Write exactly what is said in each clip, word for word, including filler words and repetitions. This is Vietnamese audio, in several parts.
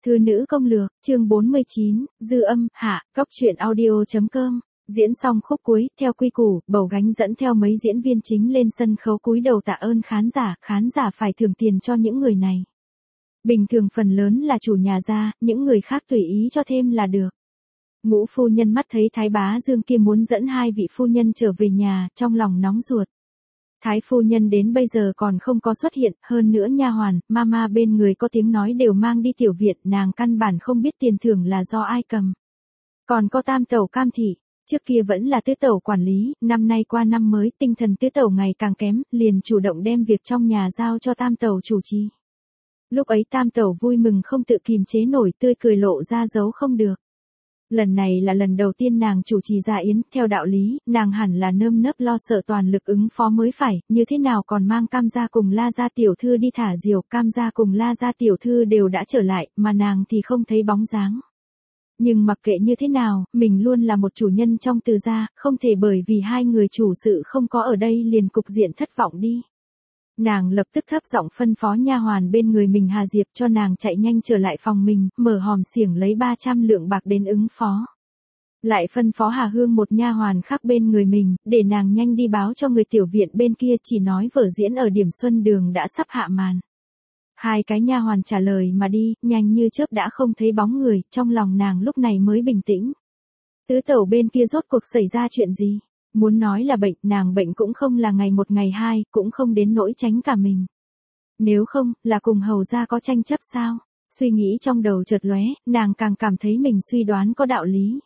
Thư nữ công lược, chương bốn mươi chín, dư âm, hạ, góc truyện audio.com. Diễn xong khúc cuối, theo quy củ, bầu gánh dẫn theo mấy diễn viên chính lên sân khấu cúi đầu tạ ơn khán giả, khán giả phải thưởng tiền cho những người này. Bình thường phần lớn là chủ nhà ra, những người khác tùy ý cho thêm là được. Ngũ phu nhân mắt thấy Thái bá Dương kia muốn dẫn hai vị phu nhân trở về nhà, trong lòng nóng ruột. Thái phu nhân đến bây giờ còn không có xuất hiện, hơn nữa nha hoàn, mama bên người có tiếng nói đều mang đi tiểu viện, nàng căn bản không biết tiền thưởng là do ai cầm. Còn có tam tẩu Cam thị, trước kia vẫn là tứ tẩu quản lý, năm nay qua năm mới, tinh thần tứ tẩu ngày càng kém, liền chủ động đem việc trong nhà giao cho tam tẩu chủ trì. Lúc ấy tam tẩu vui mừng không tự kìm chế nổi, tươi cười lộ ra dấu không được. Lần này là lần đầu tiên nàng chủ trì gia yến, theo đạo lý, nàng hẳn là nơm nớp lo sợ toàn lực ứng phó mới phải, như thế nào còn mang Cam gia cùng La gia tiểu thư đi thả diều, Cam gia cùng La gia tiểu thư đều đã trở lại, mà nàng thì không thấy bóng dáng. Nhưng mặc kệ như thế nào, mình luôn là một chủ nhân trong Từ gia, không thể bởi vì hai người chủ sự không có ở đây liền cục diện thất vọng đi. Nàng lập tức thấp giọng phân phó nha hoàn bên người mình Hà Diệp cho nàng chạy nhanh trở lại phòng mình, mở hòm xiểng lấy ba trăm lượng bạc đến ứng phó. Lại phân phó Hà Hương một nha hoàn khác bên người mình, để nàng nhanh đi báo cho người tiểu viện bên kia, chỉ nói vở diễn ở Điểm Xuân Đường đã sắp hạ màn. Hai cái nha hoàn trả lời mà đi, nhanh như chớp đã không thấy bóng người, trong lòng nàng lúc này mới bình tĩnh. Tứ tẩu bên kia rốt cuộc xảy ra chuyện gì? Muốn nói là bệnh, nàng bệnh cũng không là ngày một ngày hai, cũng không đến nỗi tránh cả mình. Nếu không, là cùng hầu gia có tranh chấp sao? Suy nghĩ trong đầu chợt lóe, nàng càng cảm thấy mình suy đoán có đạo lý.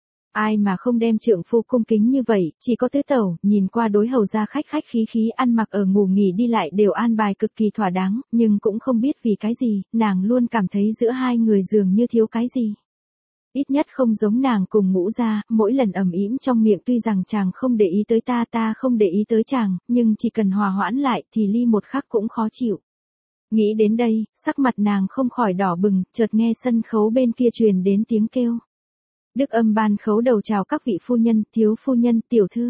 Ai mà không đem trượng phu cung kính như vậy, chỉ có tứ tẩu, nhìn qua đối hầu gia khách khách khí khí ăn mặc ở ngủ nghỉ đi lại đều an bài cực kỳ thỏa đáng, nhưng cũng không biết vì cái gì, nàng luôn cảm thấy giữa hai người dường như thiếu cái gì. Ít nhất không giống nàng cùng Ngũ gia, mỗi lần ầm ĩm trong miệng tuy rằng chàng không để ý tới ta ta không để ý tới chàng, nhưng chỉ cần hòa hoãn lại thì ly một khắc cũng khó chịu. Nghĩ đến đây, sắc mặt nàng không khỏi đỏ bừng, chợt nghe sân khấu bên kia truyền đến tiếng kêu. Đức Âm ban khấu đầu chào các vị phu nhân, thiếu phu nhân, tiểu thư.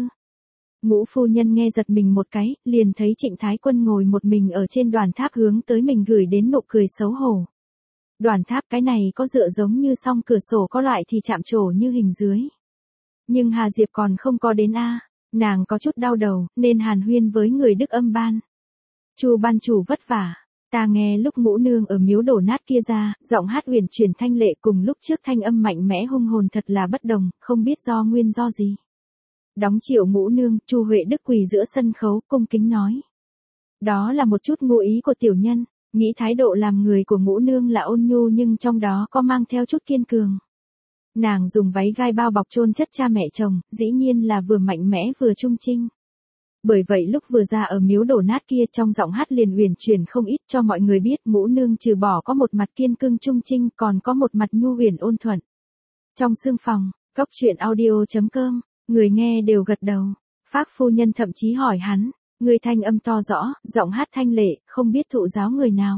Ngũ phu nhân nghe giật mình một cái, liền thấy Trịnh Thái Quân ngồi một mình ở trên đoàn tháp hướng tới mình gửi đến nụ cười xấu hổ. Đoàn tháp cái này có dựa giống như song cửa sổ có loại thì chạm trổ như hình dưới. Nhưng Hà Diệp còn không có đến a, nàng có chút đau đầu, nên hàn huyên với người Đức Âm ban. Chu ban chủ vất vả, ta nghe lúc Ngũ nương ở miếu đổ nát kia ra, giọng hát uyển chuyển thanh lệ cùng lúc trước thanh âm mạnh mẽ hung hồn thật là bất đồng, không biết do nguyên do gì. Đóng triệu Ngũ nương, Chu Huệ Đức quỳ giữa sân khấu, cung kính nói. Đó là một chút ngụ ý của tiểu nhân. Nghĩ thái độ làm người của Ngũ nương là ôn nhu nhưng trong đó có mang theo chút kiên cường. Nàng dùng váy gai bao bọc chôn chất cha mẹ chồng, dĩ nhiên là vừa mạnh mẽ vừa trung trinh. Bởi vậy lúc vừa ra ở miếu đổ nát kia trong giọng hát liền uyển chuyển không ít cho mọi người biết Ngũ nương trừ bỏ có một mặt kiên cương trung trinh còn có một mặt nhu huyền ôn thuận. Trong sương phòng, góc truyện audio.com, người nghe đều gật đầu. Phác phu nhân thậm chí hỏi hắn. Người thanh âm to rõ, giọng hát thanh lệ, không biết thụ giáo người nào.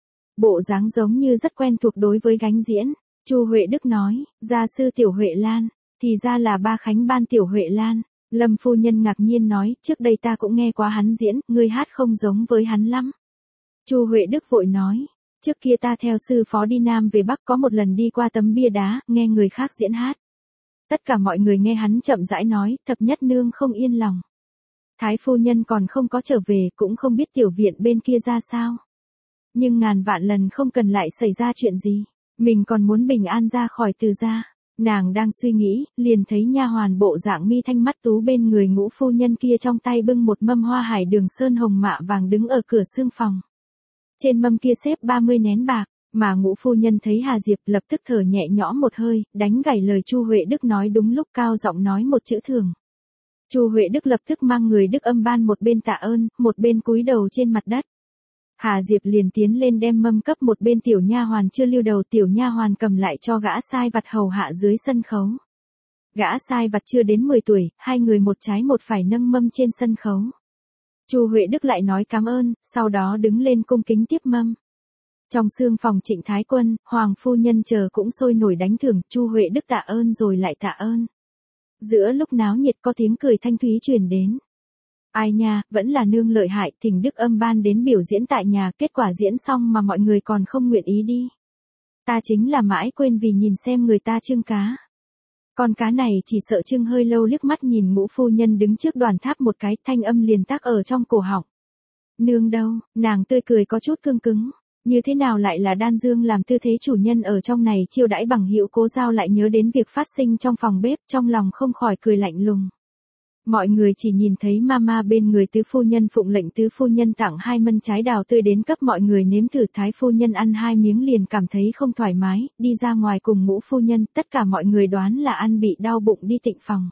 Bộ dáng giống như rất quen thuộc đối với gánh diễn. Chu Huệ Đức nói, gia sư Tiểu Huệ Lan, thì ra là ba khánh ban Tiểu Huệ Lan. Lâm phu nhân ngạc nhiên nói, trước đây ta cũng nghe qua hắn diễn, người hát không giống với hắn lắm. Chu Huệ Đức vội nói, trước kia ta theo sư phó đi Nam về Bắc có một lần đi qua tấm bia đá, nghe người khác diễn hát. Tất cả mọi người nghe hắn chậm rãi nói, thập nhất nương không yên lòng. Thái phu nhân còn không có trở về, cũng không biết tiểu viện bên kia ra sao. Nhưng ngàn vạn lần không cần lại xảy ra chuyện gì, mình còn muốn bình an ra khỏi Từ gia. Nàng đang suy nghĩ, liền thấy nha hoàn bộ dạng mi thanh mắt tú bên người Ngũ phu nhân kia trong tay bưng một mâm hoa hải đường sơn hồng mạ vàng đứng ở cửa sương phòng. Trên mâm kia xếp ba mươi nén bạc, mà Ngũ phu nhân thấy Hà Diệp lập tức thở nhẹ nhõm một hơi, đánh gãy lời Chu Huệ Đức nói đúng lúc cao giọng nói một chữ thường. Chu Huệ Đức lập tức mang người Đức Âm ban một bên tạ ơn, một bên cúi đầu trên mặt đất. Hà Diệp liền tiến lên đem mâm cấp một bên tiểu nha hoàn chưa lưu đầu, tiểu nha hoàn cầm lại cho gã sai vặt hầu hạ dưới sân khấu. Gã sai vặt chưa đến mười tuổi, hai người một trái một phải nâng mâm trên sân khấu. Chu Huệ Đức lại nói cảm ơn, sau đó đứng lên cung kính tiếp mâm. Trong sương phòng Trịnh Thái Quân, Hoàng phu nhân chờ cũng sôi nổi đánh thưởng, Chu Huệ Đức tạ ơn rồi lại tạ ơn. Giữa lúc náo nhiệt có tiếng cười thanh thúy truyền đến. Ai nha, vẫn là nương lợi hại, thỉnh Đức Âm ban đến biểu diễn tại nhà, kết quả diễn xong mà mọi người còn không nguyện ý đi. Ta chính là mãi quên vì nhìn xem người ta trưng cá. Con cá này chỉ sợ trưng hơi lâu, liếc mắt nhìn Ngũ phu nhân đứng trước đoàn tháp một cái, thanh âm liền tắc ở trong cổ họng. Nương đâu, nàng tươi cười có chút cương cứng. Như thế nào lại là Đan Dương làm tư thế chủ nhân ở trong này chiêu đãi bằng hữu, Cố Giao lại nhớ đến việc phát sinh trong phòng bếp, trong lòng không khỏi cười lạnh lùng. Mọi người chỉ nhìn thấy mama bên người tứ phu nhân phụng lệnh tứ phu nhân tặng hai mân trái đào tươi đến cấp mọi người nếm thử, thái phu nhân ăn hai miếng liền cảm thấy không thoải mái, đi ra ngoài cùng Ngũ phu nhân, tất cả mọi người đoán là ăn bị đau bụng đi tịnh phòng.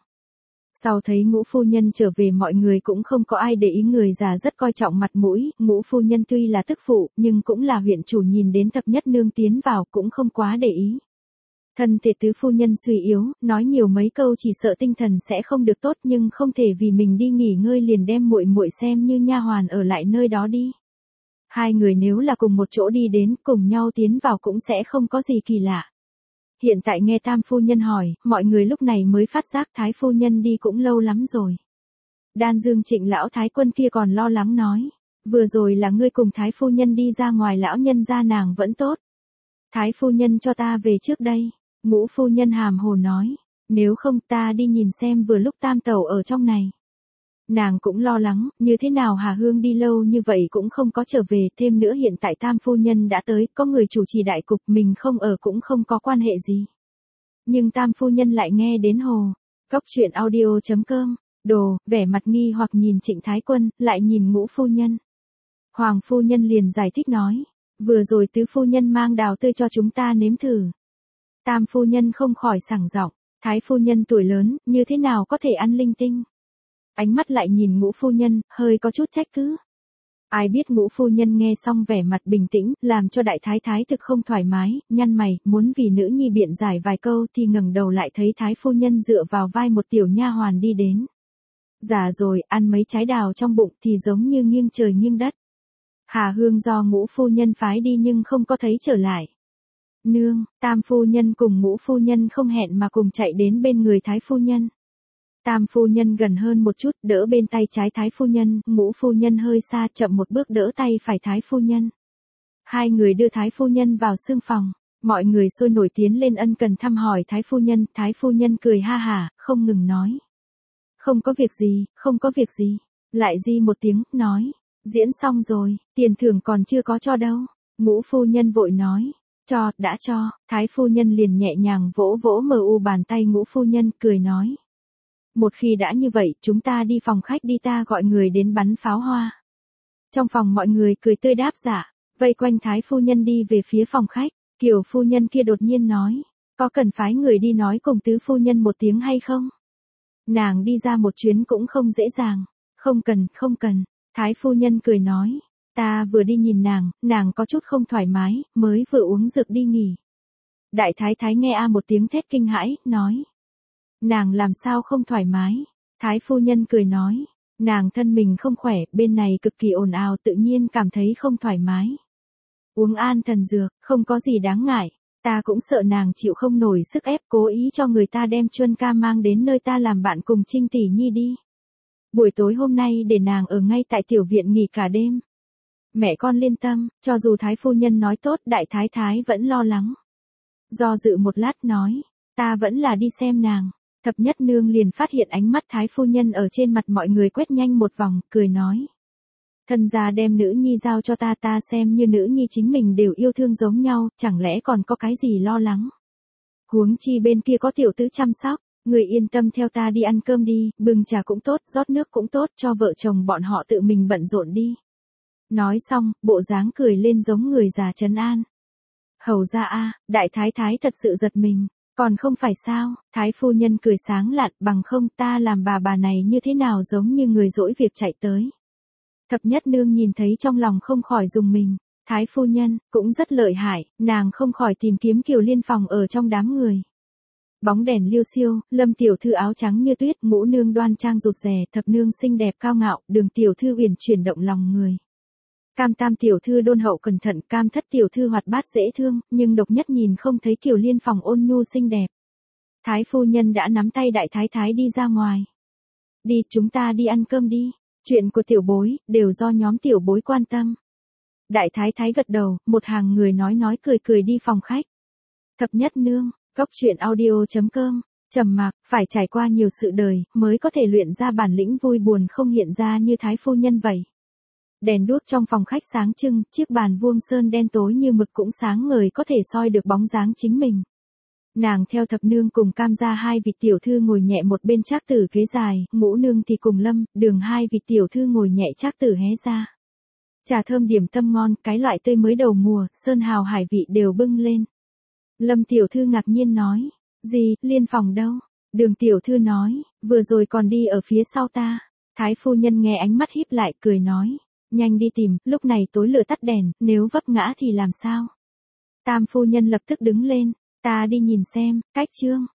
Sau thấy Ngũ phu nhân trở về mọi người cũng không có ai để ý, người già rất coi trọng mặt mũi, Ngũ phu nhân tuy là tức phụ, nhưng cũng là huyện chủ, nhìn đến Thập Nhất Nương tiến vào cũng không quá để ý. Thân thể tứ phu nhân suy yếu, nói nhiều mấy câu chỉ sợ tinh thần sẽ không được tốt, nhưng không thể vì mình đi nghỉ ngơi liền đem muội muội xem như nha hoàn ở lại nơi đó đi. Hai người nếu là cùng một chỗ đi đến, cùng nhau tiến vào cũng sẽ không có gì kỳ lạ. Hiện tại nghe tam phu nhân hỏi, mọi người lúc này mới phát giác thái phu nhân đi cũng lâu lắm rồi. Đan Dương Trịnh lão thái quân kia còn lo lắng nói, vừa rồi là ngươi cùng thái phu nhân đi ra ngoài, lão nhân gia nàng vẫn tốt. Thái phu nhân cho ta về trước đây. Ngũ phu nhân hàm hồ nói, nếu không ta đi nhìn xem, vừa lúc tam tẩu ở trong này. Nàng cũng lo lắng, như thế nào Hà Hương đi lâu như vậy cũng không có trở về, thêm nữa hiện tại tam phu nhân đã tới, có người chủ trì đại cục, mình không ở cũng không có quan hệ gì. Nhưng tam phu nhân lại nghe đến hồ, cóc truyện audio chấm com, đồ, vẻ mặt nghi hoặc nhìn Trịnh Thái Quân, lại nhìn Ngũ phu nhân. Hoàng phu nhân liền giải thích nói, vừa rồi tứ phu nhân mang đào tươi cho chúng ta nếm thử. Tam phu nhân không khỏi sảng giọng, thái phu nhân tuổi lớn, như thế nào có thể ăn linh tinh. Ánh mắt lại nhìn Ngũ phu nhân, hơi có chút trách cứ. Ai biết Ngũ phu nhân nghe xong vẻ mặt bình tĩnh, làm cho đại thái thái thực không thoải mái, nhăn mày, muốn vì nữ nhi biện giải vài câu thì ngẩng đầu lại thấy thái phu nhân dựa vào vai một tiểu nha hoàn đi đến. Già rồi, ăn mấy trái đào trong bụng thì giống như nghiêng trời nghiêng đất. Hà Hương do Ngũ phu nhân phái đi nhưng không có thấy trở lại. Nương, tam phu nhân cùng Ngũ phu nhân không hẹn mà cùng chạy đến bên người thái phu nhân. Tam phu nhân gần hơn một chút, đỡ bên tay trái thái phu nhân, Ngũ phu nhân hơi xa, chậm một bước đỡ tay phải thái phu nhân. Hai người đưa thái phu nhân vào xương phòng, mọi người sôi nổi tiến lên ân cần thăm hỏi thái phu nhân, thái phu nhân cười ha hả, không ngừng nói. Không có việc gì, không có việc gì, lại di một tiếng, nói, diễn xong rồi, tiền thưởng còn chưa có cho đâu. Ngũ phu nhân vội nói. Cho, đã cho, thái phu nhân liền nhẹ nhàng vỗ vỗ mờ u bàn tay Ngũ phu nhân, cười nói. Một khi đã như vậy, chúng ta đi phòng khách đi, ta gọi người đến bắn pháo hoa. Trong phòng mọi người cười tươi đáp dạ, vây quanh thái phu nhân đi về phía phòng khách, Kiều phu nhân kia đột nhiên nói, có cần phái người đi nói cùng tứ phu nhân một tiếng hay không? Nàng đi ra một chuyến cũng không dễ dàng, không cần, không cần, thái phu nhân cười nói. Ta vừa đi nhìn nàng, nàng có chút không thoải mái, mới vừa uống dược đi nghỉ. Đại thái thái nghe a một tiếng thét kinh hãi, nói. Nàng làm sao không thoải mái? Thái phu nhân cười nói. Nàng thân mình không khỏe, bên này cực kỳ ồn ào, tự nhiên cảm thấy không thoải mái. Uống an thần dược, không có gì đáng ngại. Ta cũng sợ nàng chịu không nổi sức ép, cố ý cho người ta đem Chuân ca mang đến nơi ta làm bạn cùng Trinh tỷ nhi đi. Buổi tối hôm nay để nàng ở ngay tại tiểu viện nghỉ cả đêm. Mẹ con liên tâm, cho dù thái phu nhân nói tốt, đại thái thái vẫn lo lắng. Do dự một lát nói, ta vẫn là đi xem nàng. Thập Nhất Nương liền phát hiện ánh mắt thái phu nhân ở trên mặt mọi người quét nhanh một vòng, cười nói. Thân gia đem nữ nhi giao cho ta, ta xem như nữ nhi chính mình đều yêu thương giống nhau, chẳng lẽ còn có cái gì lo lắng. Huống chi bên kia có tiểu tứ chăm sóc, người yên tâm theo ta đi ăn cơm đi, bưng trà cũng tốt, rót nước cũng tốt, cho vợ chồng bọn họ tự mình bận rộn đi. Nói xong, bộ dáng cười lên giống người già trấn an. Hầu ra a, đại thái thái thật sự giật mình, còn không phải sao, thái phu nhân cười sáng lạn, bằng không ta làm bà bà này như thế nào giống như người dỗi việc chạy tới. Thập Nhất Nương nhìn thấy trong lòng không khỏi dùng mình, thái phu nhân, cũng rất lợi hại, nàng không khỏi tìm kiếm Kiều Liên phòng ở trong đám người. Bóng đèn liêu xiêu, Lâm tiểu thư áo trắng như tuyết, Ngũ nương đoan trang rụt rè, Thập nương xinh đẹp cao ngạo, Đường tiểu thư uyển chuyển động lòng người. Cam tam tiểu thư đôn hậu cẩn thận, Cam thất tiểu thư hoạt bát dễ thương, nhưng độc nhất nhìn không thấy Kiều Liên phòng ôn nhu xinh đẹp. Thái phu nhân đã nắm tay đại thái thái đi ra ngoài. Đi, chúng ta đi ăn cơm đi, chuyện của tiểu bối, đều do nhóm tiểu bối quan tâm. Đại thái thái gật đầu, một hàng người nói nói cười cười đi phòng khách. Thập nhất nương, cốc truyện audio chấm com. Trầm mặc, phải trải qua nhiều sự đời, mới có thể luyện ra bản lĩnh vui buồn không hiện ra như thái phu nhân vậy. Đèn đuốc trong phòng khách sáng trưng, chiếc bàn vuông sơn đen tối như mực cũng sáng ngời có thể soi được bóng dáng chính mình. Nàng theo thập nương cùng Cam gia hai vị tiểu thư ngồi nhẹ một bên trác tử ghế dài, ngũ nương thì cùng Lâm, Đường hai vị tiểu thư ngồi nhẹ trác tử hé ra. Trà thơm điểm tâm ngon, cái loại tươi mới đầu mùa, sơn hào hải vị đều bưng lên. Lâm tiểu thư ngạc nhiên nói, gì, Liên phòng đâu? Đường tiểu thư nói, vừa rồi còn đi ở phía sau ta. Thái phu nhân nghe ánh mắt híp lại cười nói, nhanh đi tìm, lúc này tối lửa tắt đèn, nếu vấp ngã thì làm sao? Tam phu nhân lập tức đứng lên, ta đi nhìn xem, cách chương.